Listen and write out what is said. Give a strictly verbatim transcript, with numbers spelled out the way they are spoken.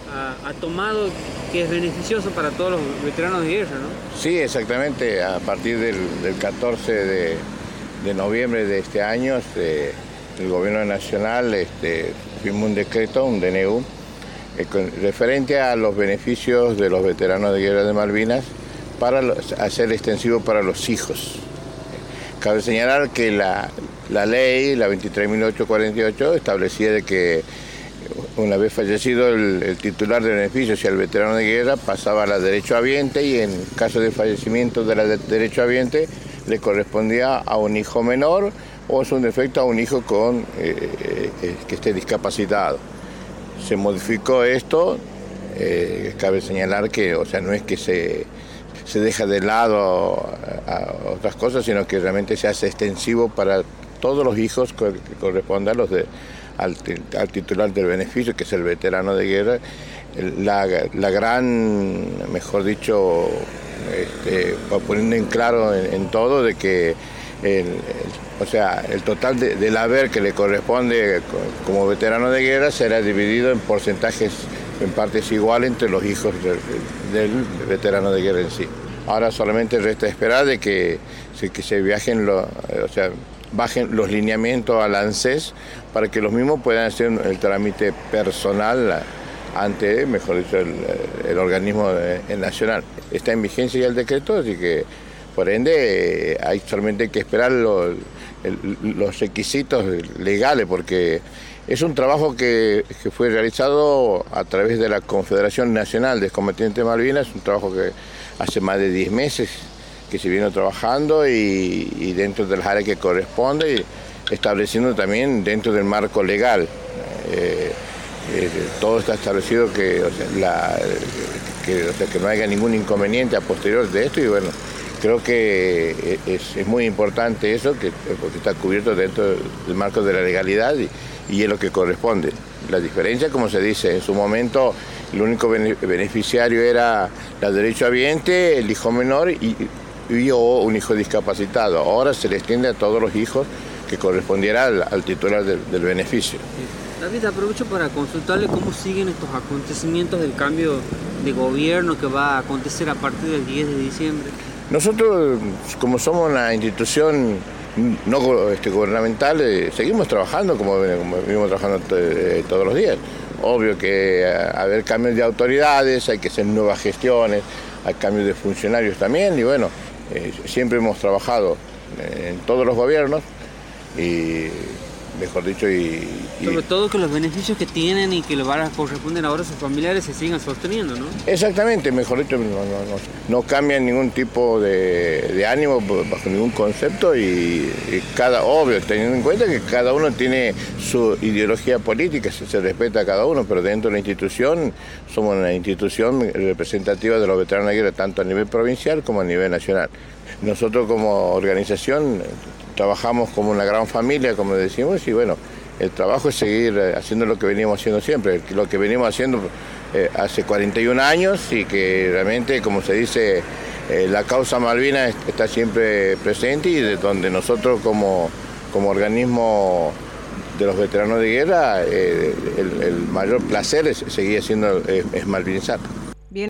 ha, ha tomado que es beneficioso para todos los veteranos de guerra, ¿no? Sí, exactamente. A partir del, del catorce de, de noviembre de este año, este, el gobierno nacional este, firmó un decreto, un D N U, eh, con, referente a los beneficios de los veteranos de guerra de Malvinas para los, hacer extensivo para los hijos. Cabe señalar que la, la ley, la veintitrés mil ochocientos cuarenta y ocho, establecía de que una vez fallecido el, el titular de beneficio, o sea, el veterano de guerra, pasaba a la derechohabiente y en caso de fallecimiento de la de derechohabiente le correspondía a un hijo menor o, en su defecto, a un hijo con, eh, eh, que esté discapacitado. Se modificó esto, eh, cabe señalar que, o sea, no es que se, se deja de lado a, a otras cosas, sino que realmente se hace extensivo para todos los hijos que, que correspondan a los de Al, al titular del beneficio, que es el veterano de guerra. La, la gran, mejor dicho, este, poniendo en claro en, en todo de que el, el, o sea, el total de, del haber que le corresponde como veterano de guerra será dividido en porcentajes, en partes iguales entre los hijos del, del veterano de guerra en sí. Ahora solamente resta esperar de que, que se viajen, lo, o sea, bajen los lineamientos al ANSES para que los mismos puedan hacer el trámite personal ante, mejor dicho, el, el organismo nacional. Está en vigencia ya el decreto, así que por ende hay solamente que esperar los, los requisitos legales, porque es un trabajo que, que fue realizado a través de la Confederación Nacional de Excombatientes de Malvinas, un trabajo que hace más de diez meses que se viene trabajando y, y dentro de las áreas que corresponde, y estableciendo también dentro del marco legal. Eh, eh, todo está establecido que, o sea, la, que, o sea, que no haya ningún inconveniente a posterior de esto, y bueno, creo que es, es muy importante eso, que, porque está cubierto dentro del marco de la legalidad y, y es lo que corresponde. La diferencia, como se dice, en su momento el único beneficiario era la derechohabiente, el hijo menor y y o un hijo discapacitado. Ahora se le extiende a todos los hijos que correspondiera al, al titular del, del beneficio. David, aprovecho para consultarle cómo siguen estos acontecimientos del cambio de gobierno que va a acontecer a partir del diez de diciembre. Nosotros, como somos una institución no este, gubernamental, eh, seguimos trabajando como, como venimos trabajando eh, todos los días. Obvio que a, a haber cambios de autoridades, hay que hacer nuevas gestiones, hay cambios de funcionarios también, y bueno, Eh, siempre hemos trabajado en todos los gobiernos y, mejor dicho, y, y... Sobre todo que los beneficios que tienen y que le van a corresponder ahora a sus familiares se sigan sosteniendo, ¿no? Exactamente, mejor dicho, no, no, no, no cambian ningún tipo de, de ánimo bajo ningún concepto y, y cada, obvio, teniendo en cuenta que cada uno tiene su ideología política, se, se respeta a cada uno, pero dentro de la institución somos una institución representativa de los veteranos de guerra, tanto a nivel provincial como a nivel nacional. Nosotros como organización trabajamos como una gran familia, como decimos, y bueno, el trabajo es seguir haciendo lo que venimos haciendo siempre, lo que venimos haciendo eh, hace cuarenta y un años y que realmente, como se dice, eh, la causa Malvinas está siempre presente y de donde nosotros como, como organismo de los veteranos de guerra, eh, el, el mayor placer es seguir haciendo, es, es malvinizar.